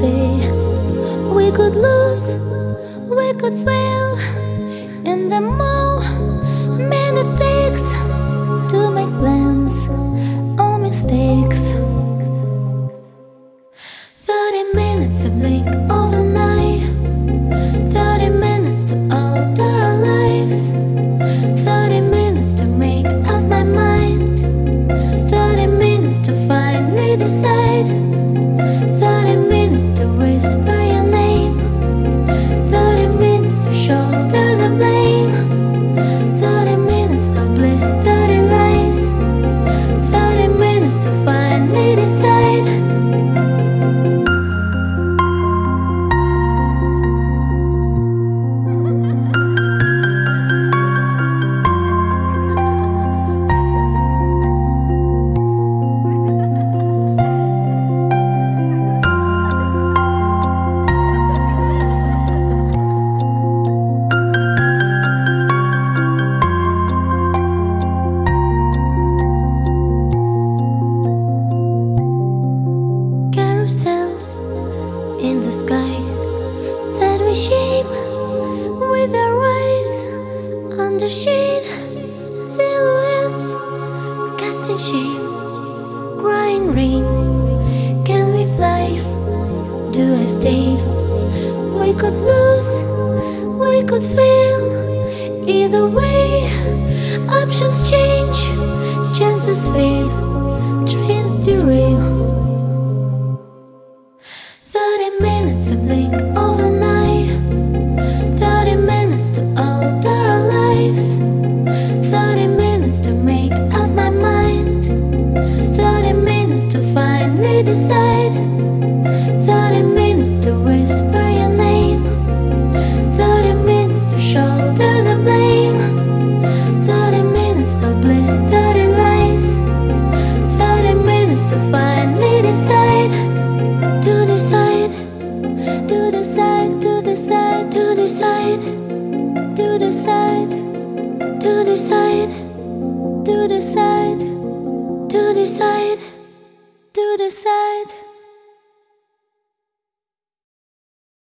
stay. We could lose, we could fail, and the moment it takes to make plans or mistakes. 30 minutes, a blink of an eye. 30 minutes to alter our lives. 30 minutes to make up my mind. 30 minutes to finally decide. 30 minutes to whisper your name. 30 minutes to shoulder the blame. 30 minutes of bliss, 30 lies. 30 minutes to finally decide. In the sky that we shape with our eyes, under shade, silhouettes casting shape, crying rain. Can we fly? Do I stay? We could lose, we could fail. Either way, options change, chances fail, trains derail. 30 minutes, a blink of an eye. 30 minutes to alter our lives. 30 minutes to make up my mind. 30 minutes to finally decide. 30 minutes to whisper your name. 30 minutes to shoulder the blame. 30 minutes of bliss, 30 lies. 30 minutes to finally decide. To decide, to decide, to decide, to decide, to decide, to decide, to decide, to decide, to decide.